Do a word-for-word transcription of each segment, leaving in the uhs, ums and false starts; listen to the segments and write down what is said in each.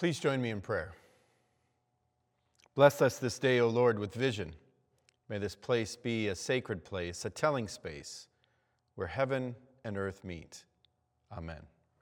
Please join me in prayer. Bless us this day, O Lord, with vision. May this place be a sacred place, a telling space where heaven and earth meet. Amen.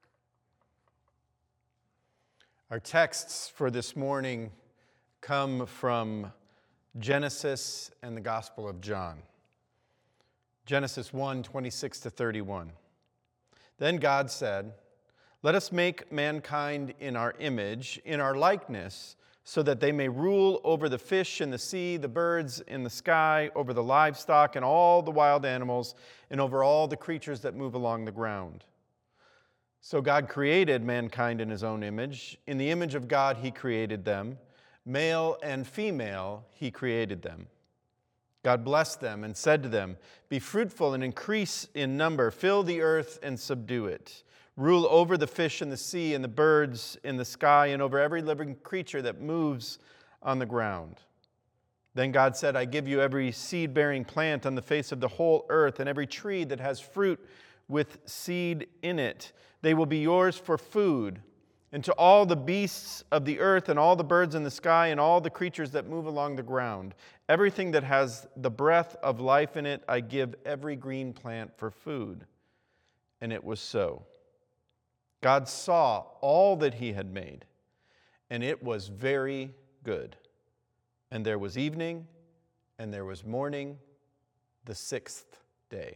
Our texts for this morning come from Genesis and the Gospel of John. Genesis one, twenty-six to thirty-one. Then God said, "Let us make mankind in our image, in our likeness, so that they may rule over the fish in the sea, the birds in the sky, over the livestock and all the wild animals, and over all the creatures that move along the ground." So God created mankind in his own image. In the image of God he created them. Male and female he created them. God blessed them and said to them, "Be fruitful and increase in number, fill the earth and subdue it. Rule over the fish in the sea and the birds in the sky and over every living creature that moves on the ground." Then God said, "I give you every seed-bearing plant on the face of the whole earth and every tree that has fruit with seed in it. They will be yours for food. And to all the beasts of the earth and all the birds in the sky and all the creatures that move along the ground, everything that has the breath of life in it, I give every green plant for food." And it was so. God saw all that he had made, and it was very good. And there was evening, and there was morning, the sixth day.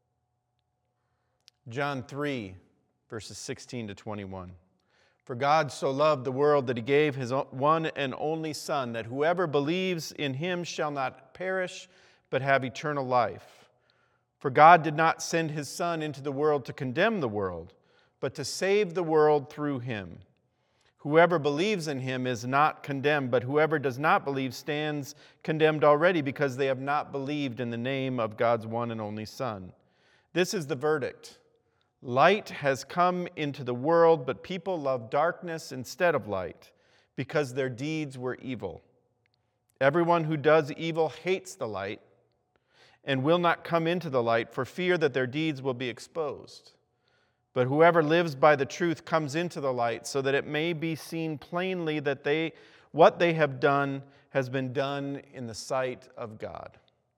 John three, verses sixteen to twenty-one. "For God so loved the world that he gave his one and only Son, that whoever believes in him shall not perish, but have eternal life. For God did not send his Son into the world to condemn the world, but to save the world through him. Whoever believes in him is not condemned, but whoever does not believe stands condemned already, because they have not believed in the name of God's one and only Son. This is the verdict. Light has come into the world, but people love darkness instead of light, because their deeds were evil. Everyone who does evil hates the light and will not come into the light for fear that their deeds will be exposed. But whoever lives by the truth comes into the light, so that it may be seen plainly that they, what they have done has been done in the sight of God."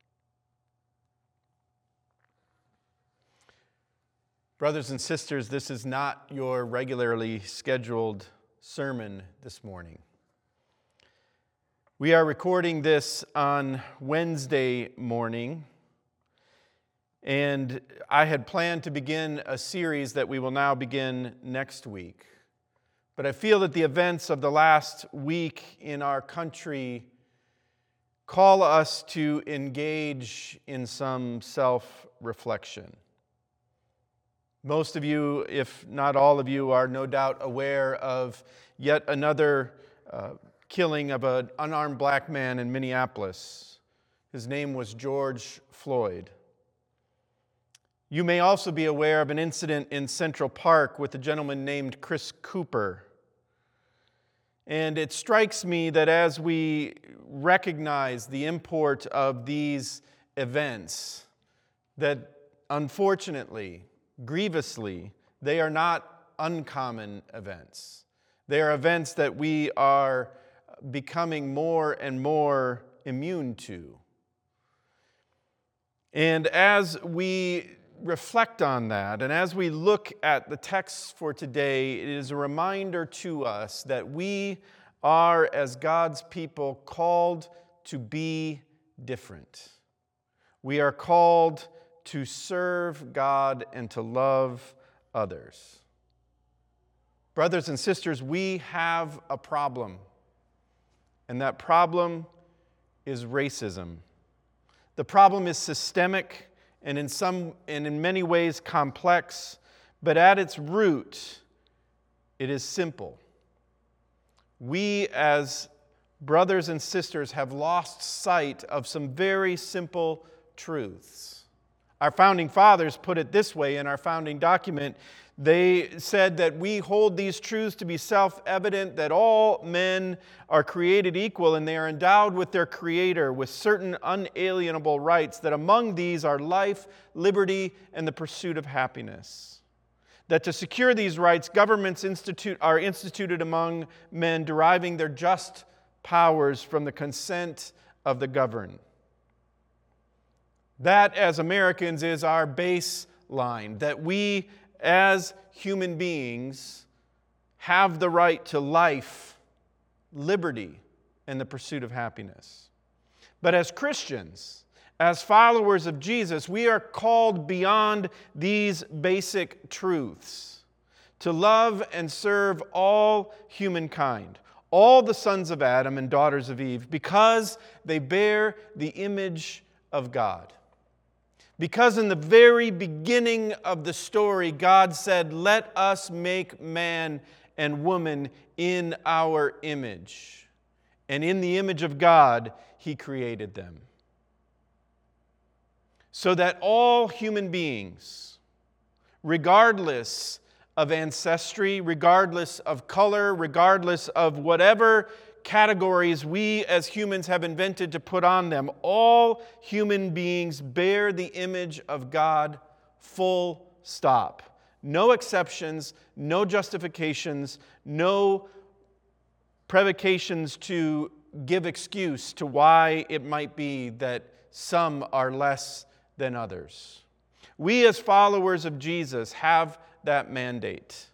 Brothers and sisters, this is not your regularly scheduled sermon this morning. We are recording this on Wednesday morning, and I had planned to begin a series that we will now begin next week. But I feel that the events of the last week in our country call us to engage in some self-reflection. Most of you, if not all of you, are no doubt aware of yet another uh, killing of an unarmed black man in Minneapolis. His name was George Floyd. You may also be aware of an incident in Central Park with a gentleman named Chris Cooper. And it strikes me that as we recognize the import of these events, that unfortunately, grievously, they are not uncommon events. They are events that we are becoming more and more immune to. And as we reflect on that, and as we look at the texts for today, it is a reminder to us that we are, as God's people, called to be different. We are called to serve God and to love others. Brothers and sisters, we have a problem, and that problem is racism. The problem is systemic and in some and in many ways complex, but at its root, it is simple. We as brothers and sisters have lost sight of some very simple truths. Our founding fathers put it this way in our founding document. They said that we hold these truths to be self-evident, that all men are created equal and they are endowed with their Creator with certain unalienable rights, that among these are life, liberty, and the pursuit of happiness. That to secure these rights, governments institute, are instituted among men, deriving their just powers from the consent of the governed. That, as Americans, is our baseline, that we, as human beings, have the right to life, liberty, and the pursuit of happiness. But as Christians, as followers of Jesus, we are called beyond these basic truths to love and serve all humankind, all the sons of Adam and daughters of Eve, because they bear the image of God. Because in the very beginning of the story, God said, "Let us make man and woman in our image." And in the image of God, He created them. So that all human beings, regardless of ancestry, regardless of color, regardless of whatever categories we as humans have invented to put on them, all human beings bear the image of God, full stop. No exceptions, no justifications, no provocations to give excuse to why it might be that some are less than others. We as followers of Jesus have that mandate.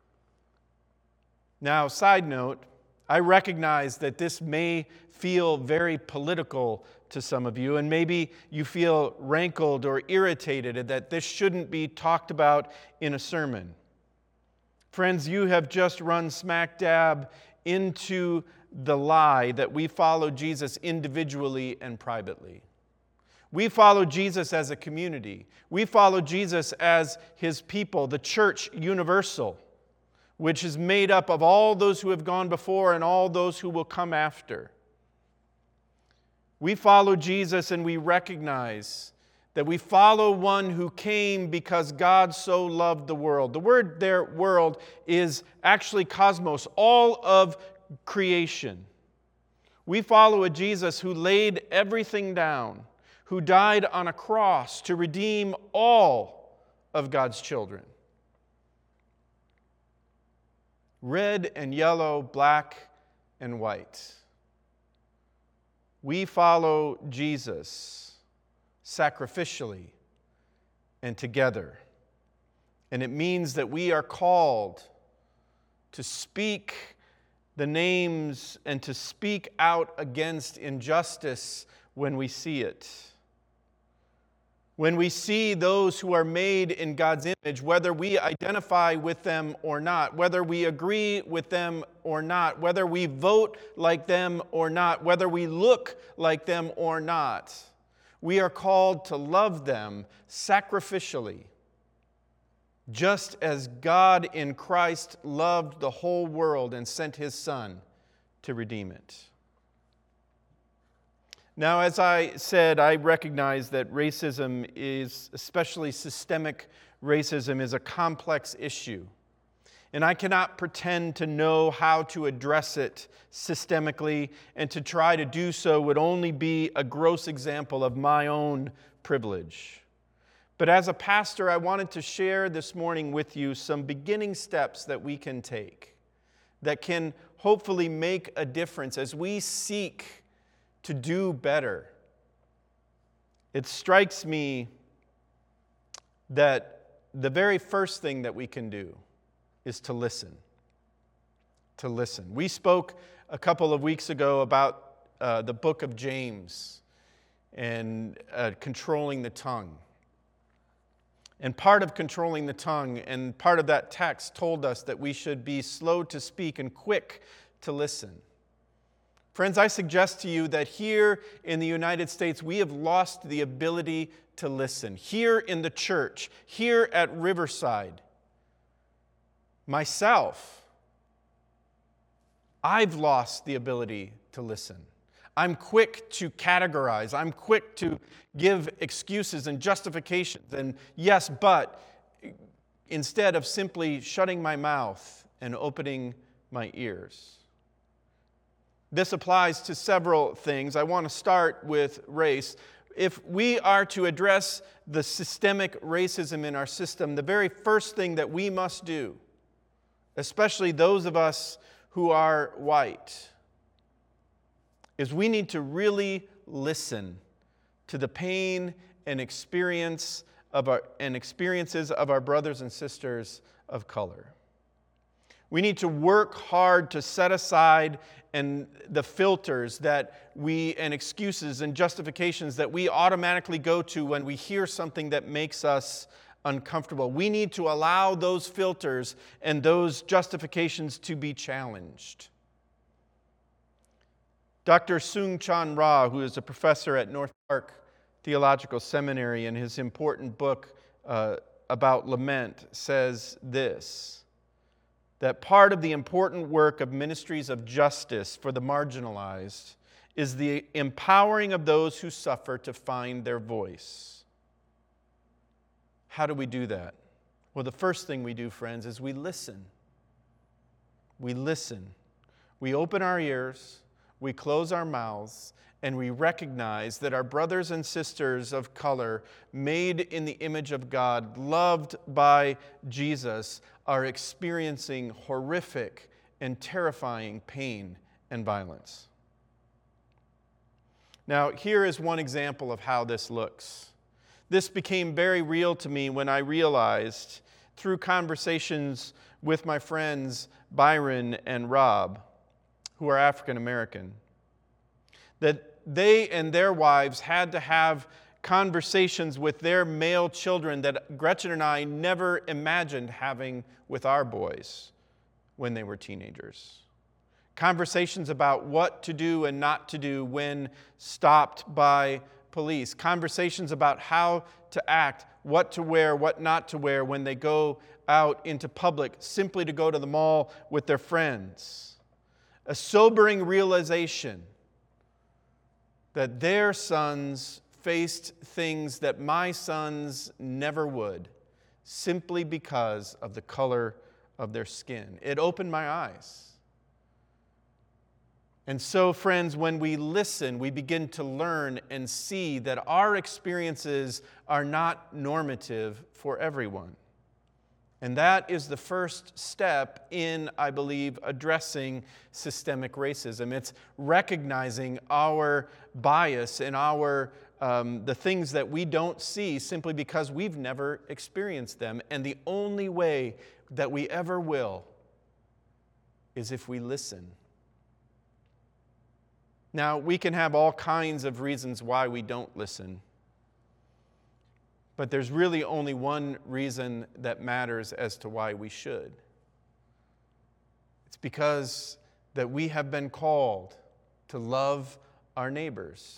Now, side note, I recognize that this may feel very political to some of you, and maybe you feel rankled or irritated that this shouldn't be talked about in a sermon. Friends, you have just run smack dab into the lie that we follow Jesus individually and privately. We follow Jesus as a community. We follow Jesus as His people, the church universal, which is made up of all those who have gone before and all those who will come after. We follow Jesus and we recognize that we follow one who came because God so loved the world. The word there, world, is actually cosmos, all of creation. We follow a Jesus who laid everything down, who died on a cross to redeem all of God's children. Red and yellow, black and white. We follow Jesus sacrificially and together. And it means that we are called to speak the names and to speak out against injustice when we see it. When we see those who are made in God's image, whether we identify with them or not, whether we agree with them or not, whether we vote like them or not, whether we look like them or not, we are called to love them sacrificially, just as God in Christ loved the whole world and sent His Son to redeem it. Now, as I said, I recognize that racism is, especially systemic racism, is a complex issue. And I cannot pretend to know how to address it systemically, and to try to do so would only be a gross example of my own privilege. But as a pastor, I wanted to share this morning with you some beginning steps that we can take that can hopefully make a difference as we seek to do better. It strikes me that the very first thing that we can do is to listen. To listen. We spoke a couple of weeks ago about uh, the book of James and uh, controlling the tongue. And part of controlling the tongue and part of that text told us that we should be slow to speak and quick to listen. Friends, I suggest to you that here in the United States, we have lost the ability to listen. Here in the church, here at Riverside, myself, I've lost the ability to listen. I'm quick to categorize. I'm quick to give excuses and justifications and yes, but, instead of simply shutting my mouth and opening my ears. This applies to several things. I want to start with race. If we are to address the systemic racism in our system, the very first thing that we must do, especially those of us who are white, is we need to really listen to the pain and experience of our and experiences of our brothers and sisters of color. We need to work hard to set aside and the filters that we and excuses and justifications that we automatically go to when we hear something that makes us uncomfortable. We need to allow those filters and those justifications to be challenged. Doctor Soong-Chan Rah, who is a professor at North Park Theological Seminary, in his important book uh, about lament, says this, that part of the important work of ministries of justice for the marginalized is the empowering of those who suffer to find their voice. How do we do that? Well, the first thing we do, friends, is we listen. We listen. We open our ears, we close our mouths, and we recognize that our brothers and sisters of color, made in the image of God, loved by Jesus, are experiencing horrific and terrifying pain and violence. Now, here is one example of how this looks. This became very real to me when I realized, through conversations with my friends Byron and Rob, who are African American, that they and their wives had to have conversations with their male children that Gretchen and I never imagined having with our boys when they were teenagers. Conversations about what to do and not to do when stopped by police. Conversations about how to act, what to wear, what not to wear when they go out into public, simply to go to the mall with their friends. A sobering realization that their sons faced things that my sons never would, simply because of the color of their skin. It opened my eyes. And so, friends, when we listen, we begin to learn and see that our experiences are not normative for everyone. And that is the first step in, I believe, addressing systemic racism. It's recognizing our bias and our um, the things that we don't see simply because we've never experienced them. And the only way that we ever will is if we listen. Now, we can have all kinds of reasons why we don't listen. But there's really only one reason that matters as to why we should. It's because that we have been called to love our neighbors,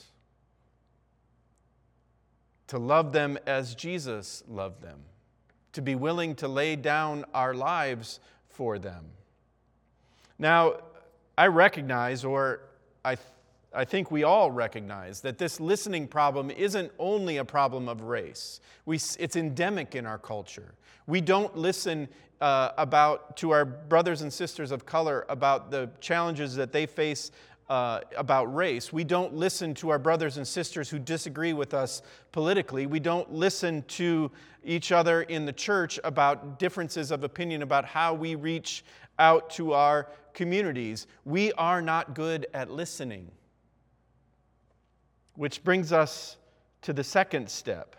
to love them as Jesus loved them, to be willing to lay down our lives for them. Now, I recognize, or I I think we all recognize that this listening problem isn't only a problem of race. We, it's endemic in our culture. We don't listen uh, about to our brothers and sisters of color about the challenges that they face uh, about race. We don't listen to our brothers and sisters who disagree with us politically. We don't listen to each other in the church about differences of opinion about how we reach out to our communities. We are not good at listening. Which brings us to the second step.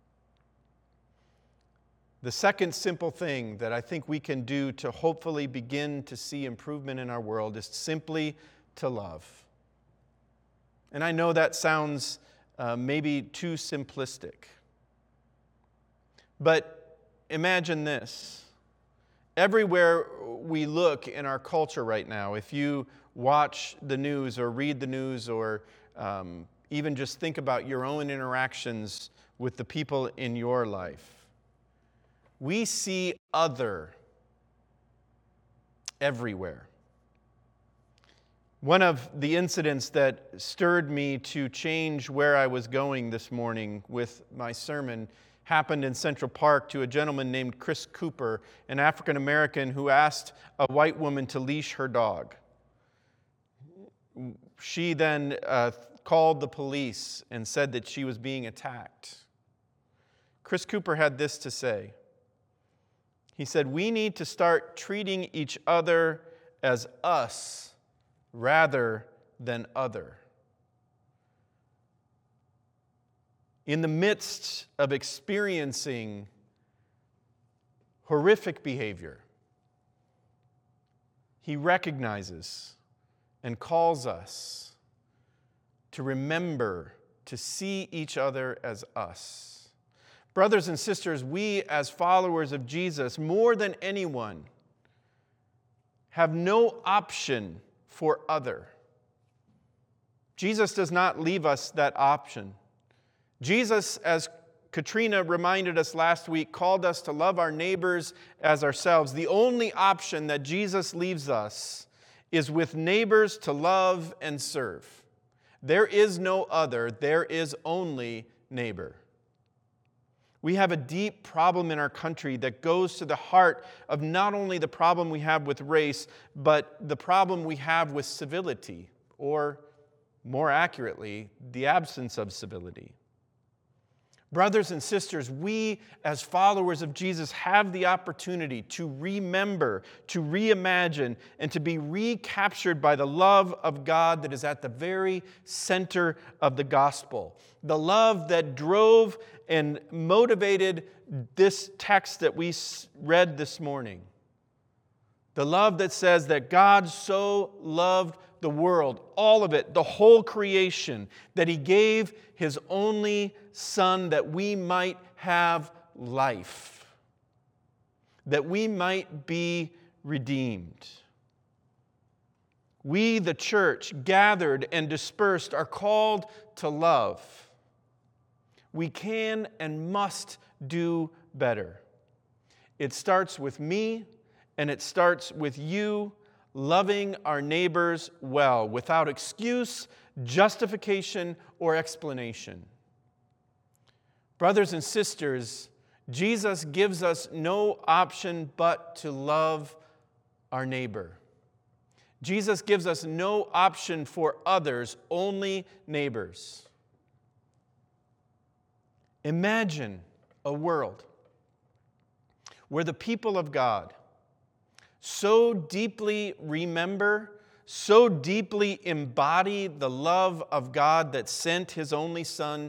The second simple thing that I think we can do to hopefully begin to see improvement in our world is simply to love. And I know that sounds uh, maybe too simplistic. But imagine this. Everywhere we look in our culture right now, if you watch the news or read the news or um, even just think about your own interactions with the people in your life, we see other everywhere. One of the incidents that stirred me to change where I was going this morning with my sermon happened in Central Park to a gentleman named Chris Cooper, an African American who asked a white woman to leash her dog. She then uh, called the police and said that she was being attacked. Chris Cooper had this to say. He said, "We need to start treating each other as us rather than other." In the midst of experiencing horrific behavior, he recognizes and calls us to remember to see each other as us. Brothers and sisters, we as followers of Jesus, more than anyone, have no option for other. Jesus does not leave us that option. Jesus, as Katrina reminded us last week, called us to love our neighbors as ourselves. The only option that Jesus leaves us is with neighbors to love and serve. There is no other. There is only neighbor. We have a deep problem in our country that goes to the heart of not only the problem we have with race, but the problem we have with civility, or more accurately, the absence of civility. Brothers and sisters, we as followers of Jesus have the opportunity to remember, to reimagine, and to be recaptured by the love of God that is at the very center of the gospel. The love that drove and motivated this text that we read this morning. The love that says that God so loved the world, all of it, the whole creation, that He gave His only Son that we might have life, that we might be redeemed. We, the church, gathered and dispersed, are called to love. We can and must do better. It starts with me, and it starts with you loving our neighbors well, without excuse, justification, or explanation. Brothers and sisters, Jesus gives us no option but to love our neighbor. Jesus gives us no option for others, only neighbors. Imagine a world where the people of God so deeply remember, so deeply embody the love of God that sent His only Son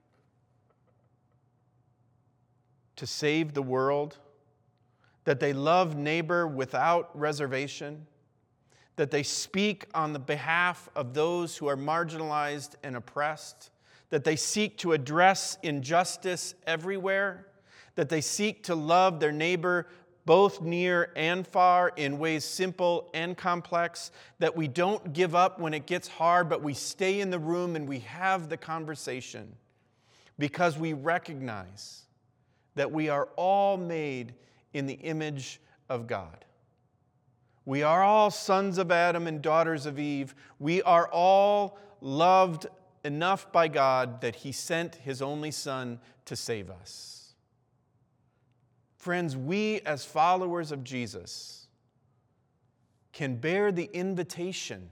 to save the world, that they love neighbor without reservation, that they speak on the behalf of those who are marginalized and oppressed, that they seek to address injustice everywhere, that they seek to love their neighbor both near and far in ways simple and complex, that we don't give up when it gets hard, but we stay in the room and we have the conversation because we recognize that we are all made in the image of God. We are all sons of Adam and daughters of Eve. We are all loved enough by God that He sent His only Son to save us. Friends, we as followers of Jesus can bear the invitation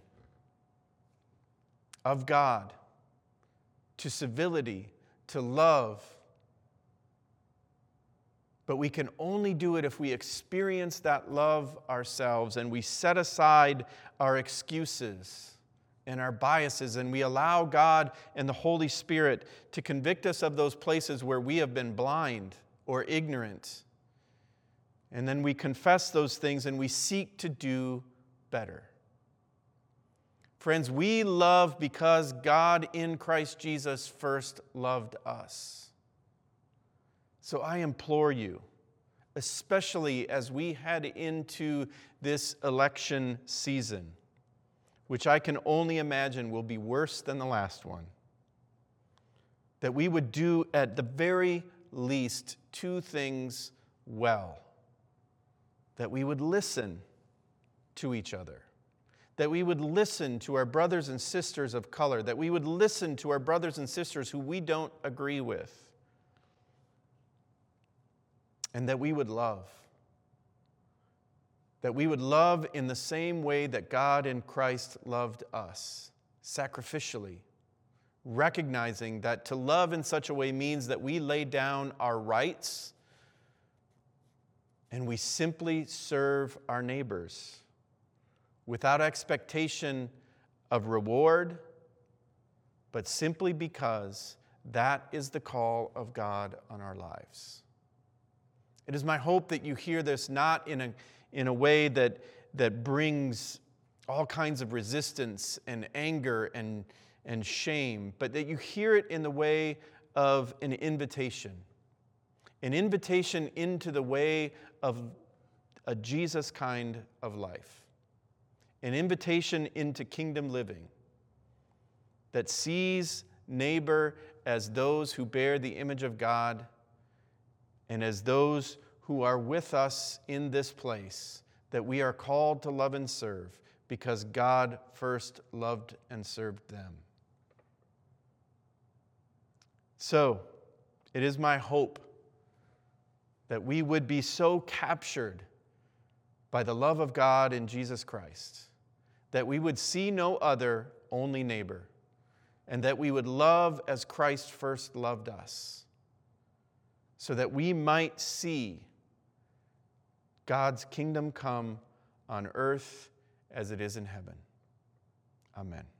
of God to civility, to love, but we can only do it if we experience that love ourselves and we set aside our excuses and our biases and we allow God and the Holy Spirit to convict us of those places where we have been blind or ignorant. And then we confess those things and we seek to do better. Friends, we love because God in Christ Jesus first loved us. So I implore you, especially as we head into this election season, which I can only imagine will be worse than the last one, that we would do at the very least two things well. That we would listen to each other, that we would listen to our brothers and sisters of color, that we would listen to our brothers and sisters who we don't agree with, and that we would love. That we would love in the same way that God in Christ loved us, sacrificially, recognizing that to love in such a way means that we lay down our rights and we simply serve our neighbors without expectation of reward, but simply because that is the call of God on our lives. It is my hope that you hear this not in a, in a way that, that brings all kinds of resistance and anger and, and shame, but that you hear it in the way of an invitation. An invitation into the way of a Jesus kind of life. An invitation into kingdom living that sees neighbor as those who bear the image of God and as those who are with us in this place, that we are called to love and serve because God first loved and served them. So, it is my hope that we would be so captured by the love of God in Jesus Christ that we would see no other, only neighbor, and that we would love as Christ first loved us, so that we might see God's kingdom come on earth as it is in heaven. Amen.